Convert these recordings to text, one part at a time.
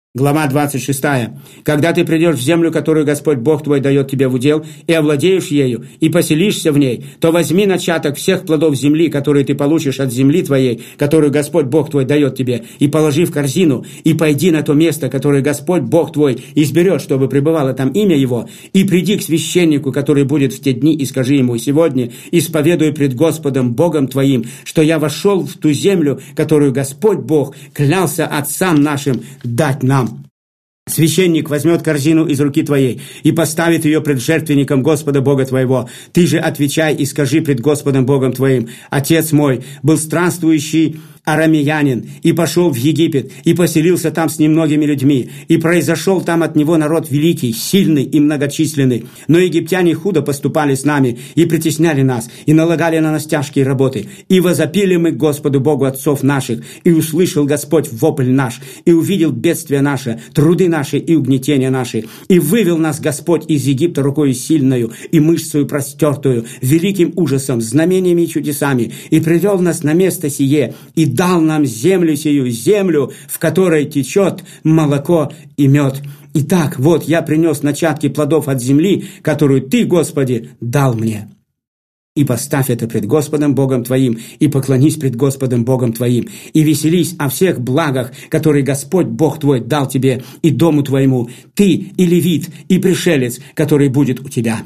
Глава 26. «Когда ты придешь в землю, которую Господь Бог твой дает тебе в удел, и овладеешь ею, и поселишься в ней, то возьми начаток всех плодов земли, которые ты получишь от земли твоей, которую Господь Бог твой дает тебе, и положи в корзину, и пойди на то место, которое Господь Бог твой изберет, чтобы пребывало там имя Его, и приди к священнику, который будет в те дни, и скажи ему: сегодня исповедую пред Господом Богом твоим, что я вошел в ту землю, которую Господь Бог клялся отцам нашим дать нам». Священник возьмет корзину из руки твоей и поставит ее пред жертвенником Господа Бога твоего. Ты же отвечай и скажи пред Господом Богом твоим: «Отец мой был странствующий арамеянин, и пошел в Египет, и поселился там с немногими людьми, и произошел там от него народ великий, сильный и многочисленный. Но египтяне худо поступали с нами, и притесняли нас, и налагали на нас тяжкие работы. И возопили мы к Господу Богу отцов наших, и услышал Господь вопль наш, и увидел бедствие наше, труды наши и угнетения наши. И вывел нас Господь из Египта рукою сильною, и мышцею простертую, великим ужасом, знамениями и чудесами, и привел нас на место сие, и дал нам землю сию, землю, в которой течет молоко и мед. Итак, вот я принес начатки плодов от земли, которую Ты, Господи, дал мне. И поставь это пред Господом Богом твоим, и поклонись пред Господом Богом твоим, и веселись о всех благах, которые Господь Бог твой дал тебе и дому твоему, ты и левит, и пришелец, который будет у тебя».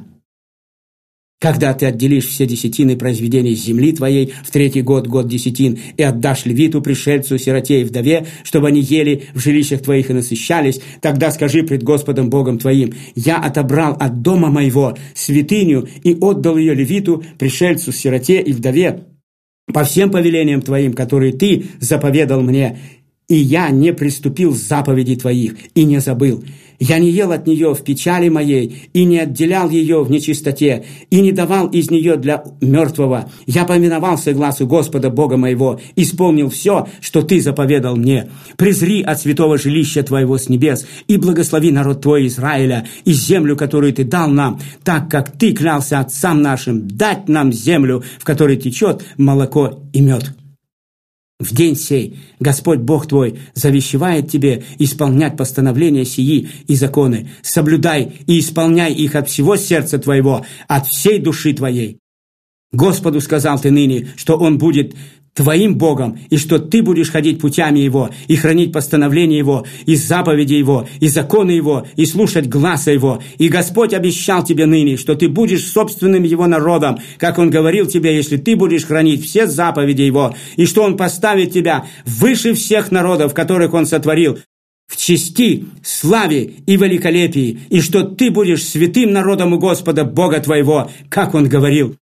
Когда ты отделишь все десятины произведений земли твоей в 3-й год, год десятин, и отдашь левиту, пришельцу, сироте и вдове, чтобы они ели в жилищах твоих и насыщались, тогда скажи пред Господом Богом твоим: «Я отобрал от дома моего святыню и отдал ее левиту, пришельцу, сироте и вдове по всем повелениям твоим, которые ты заповедал мне, и я не приступил заповедей твоих и не забыл. Я не ел от нее в печали моей, и не отделял ее в нечистоте, и не давал из нее для мертвого. Я повиновался гласу Господа Бога моего, исполнил все, что ты заповедал мне. Презри от святого жилища твоего с небес, и благослови народ твой Израиля, и землю, которую ты дал нам, так как ты клялся отцам нашим дать нам землю, в которой течет молоко и мед». В день сей Господь Бог твой завещевает тебе исполнять постановления сии и законы. Соблюдай и исполняй их от всего сердца твоего, от всей души твоей. Господу сказал ты ныне, что Он будет твоим Богом, и что ты будешь ходить путями Его, и хранить постановления Его, и заповеди Его, и законы Его, и слушать гласа Его. И Господь обещал тебе ныне, что ты будешь собственным Его народом, как Он говорил тебе, если ты будешь хранить все заповеди Его, и что Он поставит тебя выше всех народов, которых Он сотворил, в чести, славе и великолепии, и что ты будешь святым народом у Господа Бога твоего, как Он говорил.